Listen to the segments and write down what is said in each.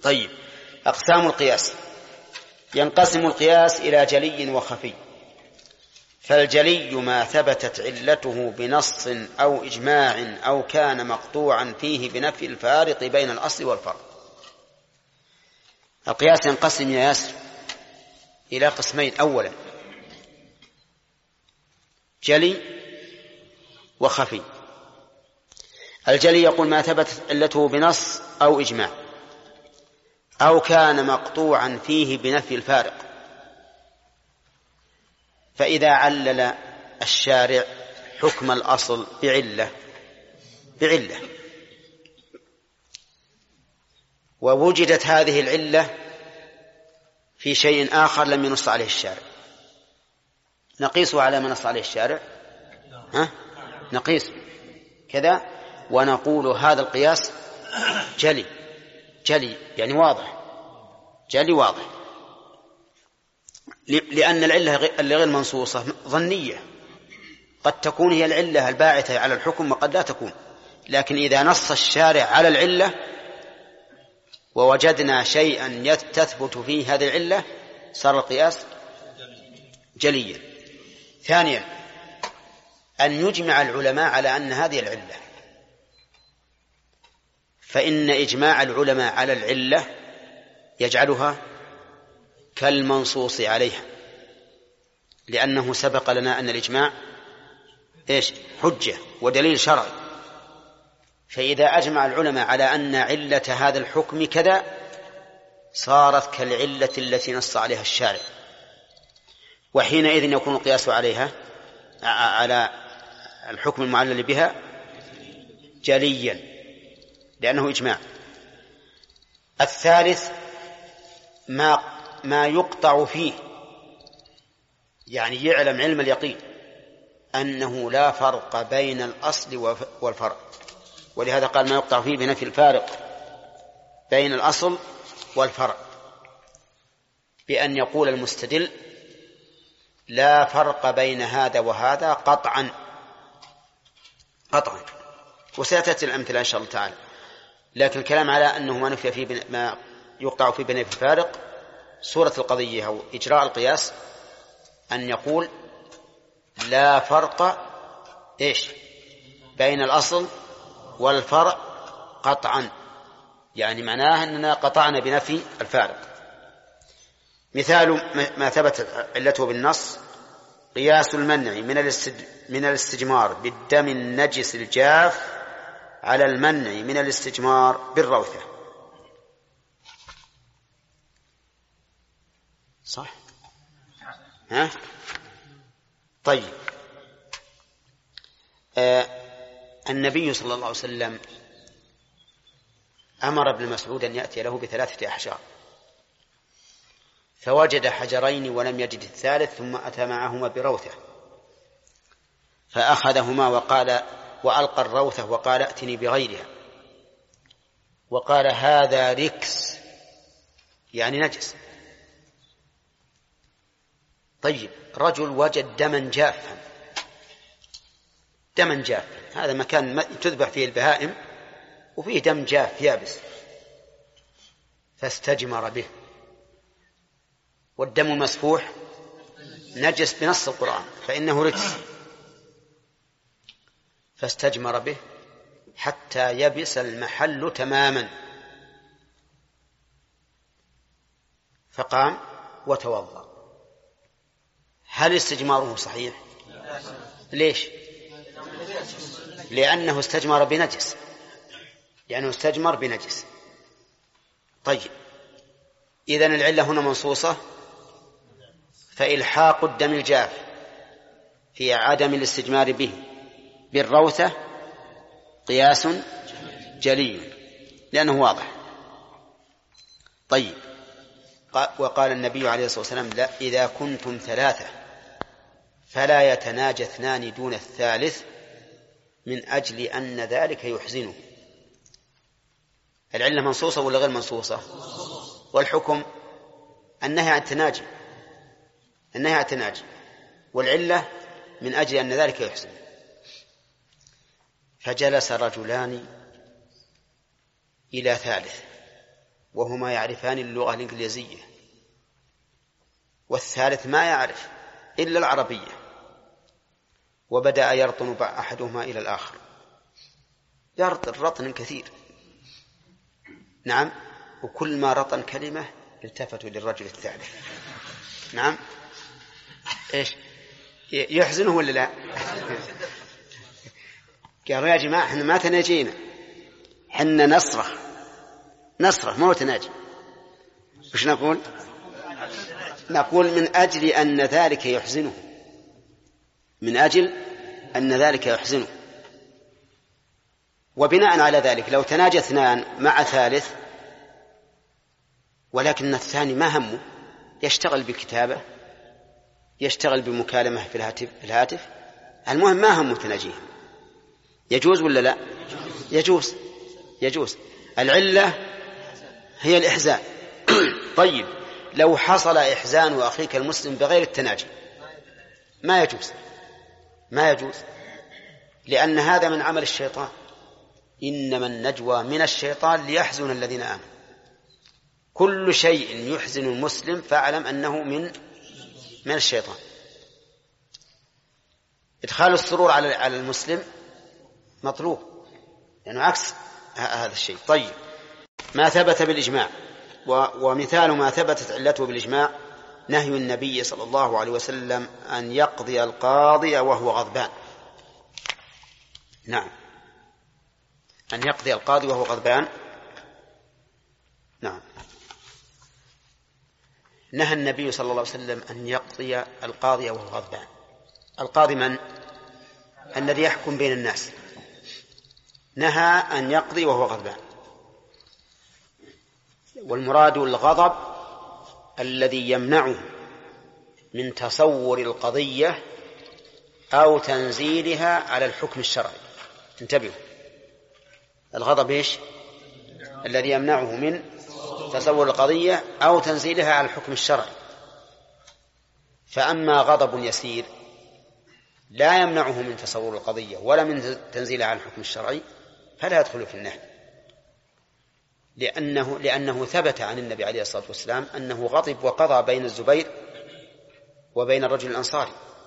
طيب، أقسام القياس. ينقسم القياس إلى جلي وخفي. فالجلي ما ثبتت علته بنص أو إجماع أو كان مقطوعا فيه بنفي الفارق بين الأصل والفرع. القياس ينقسم يا ياسر إلى قسمين: أولا جلي وخفي. الجلي يقول ما ثبتت علته بنص أو إجماع أو كان مقطوعا فيه بنفي الفارق. فإذا علل الشارع حكم الأصل بعلة ووجدت هذه العلة في شيء آخر لم ينص عليه الشارع، نقيسه على ما نص عليه الشارع، نقيس كذا ونقول هذا القياس جلي يعني واضح، جلي واضح، لأن العلة اللي غير منصوصة ظنية، قد تكون هي العلة الباعثة على الحكم وقد لا تكون. لكن إذا نص الشارع على العلة ووجدنا شيئا تثبت فيه هذه العلة صار القياس جليا. ثانيا أن يجمع العلماء على أن هذه العلة، فإن إجماع العلماء على العلة يجعلها كالمنصوص عليها، لأنه سبق لنا أن الإجماع حجة ودليل شرعي. فإذا أجمع العلماء على أن علة هذا الحكم كذا صارت كالعلة التي نص عليها الشارع، وحينئذ يكون القياس عليها على الحكم المعلل بها جليا لأنه إجماع. الثالث ما يقطع فيه، يعني يعلم علم اليقين أنه لا فرق بين الأصل والفرع، ولهذا قال ما يقطع فيه بنفي الفارق بين الأصل والفرع، بأن يقول المستدل لا فرق بين هذا وهذا قطعا، وسيأتي الأمثلة إن شاء الله تعالى. لكن الكلام على أنه ما يقطع فيه بنفي الفارق، صورة القضية أو إجراء القياس أن يقول لا فرق بين الأصل والفرع قطعا، يعني معناه أننا قطعنا بنفي الفارق. مثال ما ثبت علته بالنص: قياس المنع من الاستجمار بالدم النجس الجاف على المنع من الاستجمار بالروثة. صح؟ طيب، النبي صلى الله عليه وسلم أمر ابن مسعود أن يأتي له ب3 أحجار، فوجد حجرين ولم يجد الثالث، ثم أتى معهما بروثة فأخذهما وألقى الروثة وقال ائتني بغيرها، وقال هذا ركس يعني نجس. طيب، رجل وجد دما جافا، هذا مكان تذبح فيه البهائم وفيه دم جاف يابس، فاستجمر به، والدم المسفوح نجس بنص القرآن فإنه رجس، فاستجمر به حتى يبس المحل تماما، فقام وتوضأ. هل استجماره صحيح؟ ليش؟ لأنه استجمر بنجس. طيب، إذن العلة هنا منصوصة، فإلحاق الدم الجاف في عدم الاستجمار به بالروثة قياس جلي لأنه واضح. طيب، وقال النبي عليه الصلاة والسلام لا إذا كنتم 3 فلا يتناجى 2 دون الثالث من أجل أن ذلك يحزنه. العلة منصوصة ولا غير منصوصة؟ والحكم النهي عن التناجي، والعلة من أجل أن ذلك يحزن. فجلس رجلان إلى ثالث وهما يعرفان اللغة الإنجليزية، والثالث ما يعرف إلا العربية، وبدأ يرطن أحدهما إلى الآخر، يرطن رطن كثير. نعم. وكل ما رطن كلمة التفتوا للرجل الثالث. نعم. إيش يحزنه ولا لا؟ قالوا يا جماعة احنا ما تناجينا، حنا نصرخ ما هو تناجي. وش نقول؟ نقول من أجل أن ذلك يحزنه، من أجل أن ذلك يحزنه. وبناء على ذلك لو تناجى اثنان مع ثالث ولكن الثاني ما همه، يشتغل بكتابة، يشتغل بمكالمة في الهاتف، المهم ما همه تناجيهم، يجوز ولا لا؟ يجوز. العلة هي الإحزان. طيب لو حصل إحزان أخيك المسلم بغير التناجي ما يجوز، لأن هذا من عمل الشيطان. إنما النجوى من الشيطان ليحزن الذين آمنوا. كل شيء يحزن المسلم فاعلم أنه من الشيطان. إدخال السرور على المسلم مطلوب، لأنه عكس هذا الشيء. طيب ما ثبت بالإجماع، ومثال ما ثبتت علته بالإجماع نهي النبي صلى الله عليه وسلم أن يقضي القاضي وهو غضبان. نعم، أن يقضي القاضي وهو غضبان. نعم، نهى النبي صلى الله عليه وسلم أن يقضي القاضي وهو غضبان. القاضي من؟ الذي يحكم بين الناس. نهى أن يقضي وهو غضبان، والمراد الغضب الذي يمنعه من تصور القضية أو تنزيلها على الحكم الشرعي. انتبهوا، الغضب إيش؟ الذي يمنعه من تصور القضية أو تنزيلها على الحكم الشرعي. فأما غضب يسير لا يمنعه من تصور القضية ولا من تنزيلها على الحكم الشرعي فلا يدخل في النهي، لأنه ثبت عن النبي عليه الصلاة والسلام أنه غضب وقضى بين الزبير وبين الرجل الأنصاري.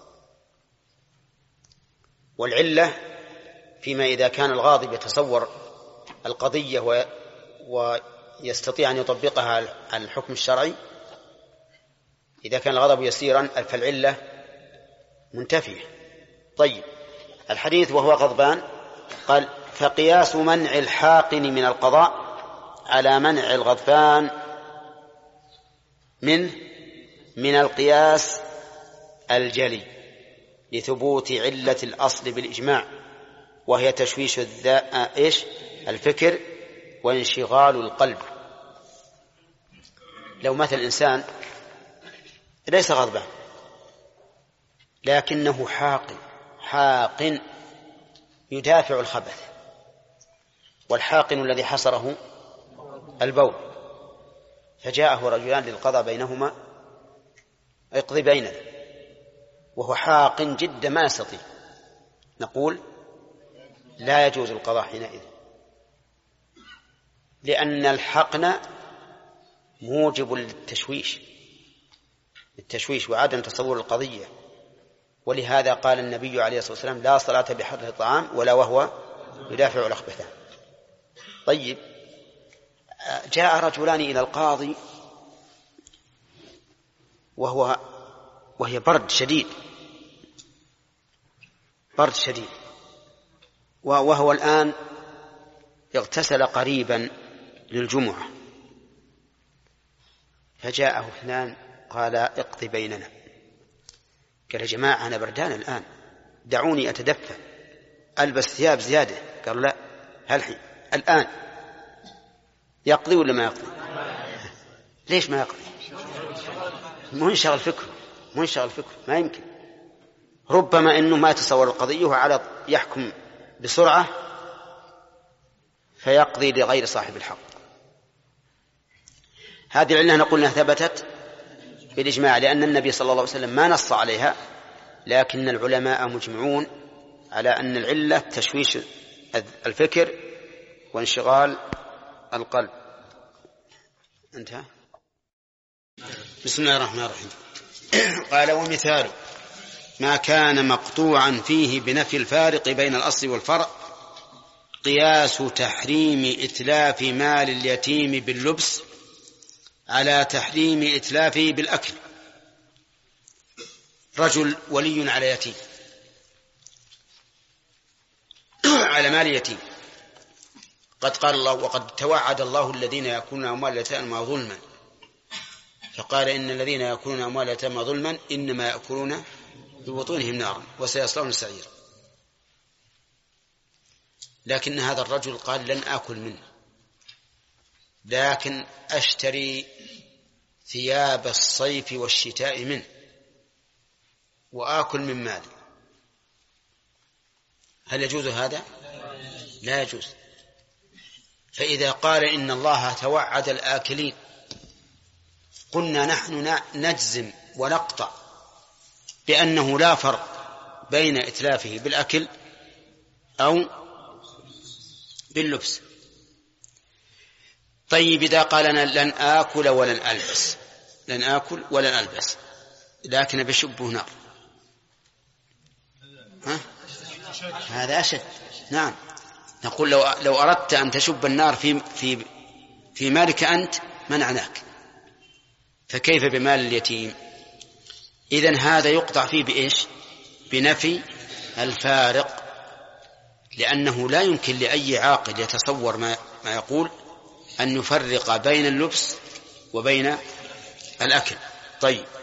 والعلة فيما إذا كان الغاضب يتصور القضية ويستطيع أن يطبقها على الحكم الشرعي، إذا كان الغضب يسيرا فالعلة منتفية. طيب الحديث وهو غضبان قال فقياس منع الحاقن من القضاء على منع الغضبان من القياس الجلي لثبوت علة الأصل بالإجماع، وهي تشويش الفكر وانشغال القلب. لو مثل الإنسان ليس غضبان لكنه حاقن يدافع الخبث، والحاقن الذي حصره البول، فجاءه رجلان للقضاء بينهما اقضي بيننا، وهو حاقن جدا ما يستطيع، نقول لا يجوز القضاء حينئذ، لأن الحقن موجب للتشويش وعدم تصور القضية. ولهذا قال النبي عليه الصلاة والسلام لا صلاة بحضر الطعام ولا وهو يدافع الأخبثان. طيب جاء رجلان إلى القاضي وهي برد شديد وهو الآن اغتسل قريبا للجمعة، فجاءه اثنان قال اقضي بيننا. قال يا جماعة أنا بردان الآن، دعوني أتدفى ألبس ثياب زيادة. قالوا لا، الآن يقضي ولا ما يقضي؟ ليش ما يقضي؟ منشغل فكره ما يمكن، ربما أنه ما يتصور القضية وعلى يحكم بسرعة فيقضي لغير صاحب الحق. هذه العلة نقول أنها ثبتت بالإجماع، لأن النبي صلى الله عليه وسلم ما نص عليها، لكن العلماء مجمعون على أن العلة تشويش الفكر وانشغال القلب. انتهى. بسم الله الرحمن الرحيم. قال ومثال ما كان مقطوعا فيه بنفي الفارق بين الأصل والفرع قياس تحريم إتلاف مال اليتيم باللبس على تحريم إتلافه بالأكل. رجل ولي على يتيم، على مال يتيم، قد قال الله وقد توعد الله الذين يأكلون أموال اليتامى ظلما، فقال إن الذين يأكلون أموال اليتامى ظلما إنما يأكلون ببطونهم نارا وسيصلون سعيرا. لكن هذا الرجل قال لن آكل منه، لكن أشتري ثياب الصيف والشتاء منه وآكل من مالي. هل يجوز هذا؟ لا يجوز. فإذا قال إن الله توعد الآكلين قلنا نحن نجزم ونقطع بأنه لا فرق بين إتلافه بالأكل أو باللبس. طيب إذا قال أنا لن آكل ولن ألبس، لن آكل ولن ألبس لكن بشبه نار، هذا أشد. نعم، نقول لو أردت أن تشب النار في مالك أنت منعناك، فكيف بمال اليتيم؟ إذن هذا يقطع فيه بإيش؟ بنفي الفارق، لأنه لا يمكن لأي عاقل يتصور ما يقول أن يفرق بين اللبس وبين الأكل. طيب